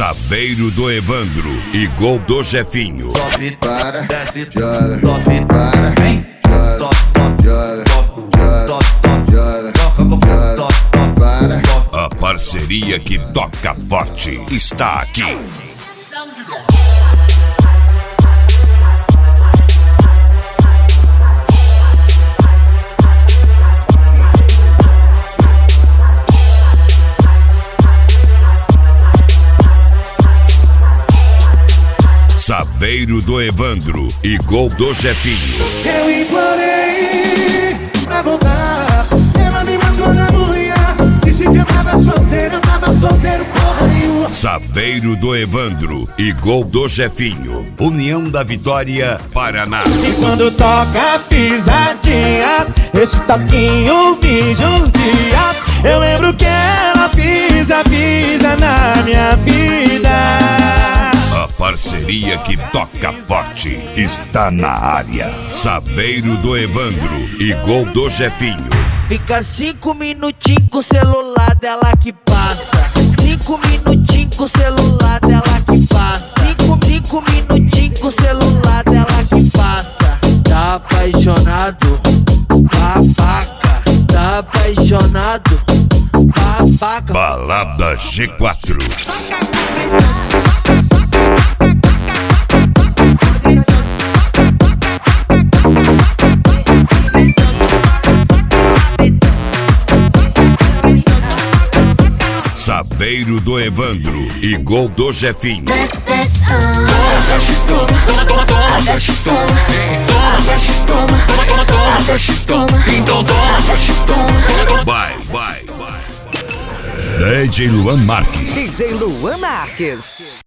Saveiro do Evandro e gol do Jefinho. Top, para, desce, joga. Top, para, vem, top, joga. Top, joga. Top, para. A parceria que toca forte está aqui. Saveiro do Evandro e gol do Jefinho. Eu implorei pra voltar, ela me matou na burrinha. Disse que eu tava solteiro, porra nenhuma. Saveiro do Evandro e gol do Jefinho. União da Vitória, Paraná. E quando toca a pisadinha, esse toquinho me judia. Eu lembro que ela pisa na minha vida. A parceria que toca forte está na área. Saveiro do Evandro e gol do Jefinho. Fica 5 minutinhos com o celular dela que passa. 5 minutinhos com o celular dela que passa. 5 minutinhos com o celular dela que passa. Tá apaixonado, babaca. Tá apaixonado, babaca. Balada G4. Saveiro do Evandro e gol do Jefinho. Desce, toma, então toma. Vai. DJ Luan Marques. DJ Luan Marques.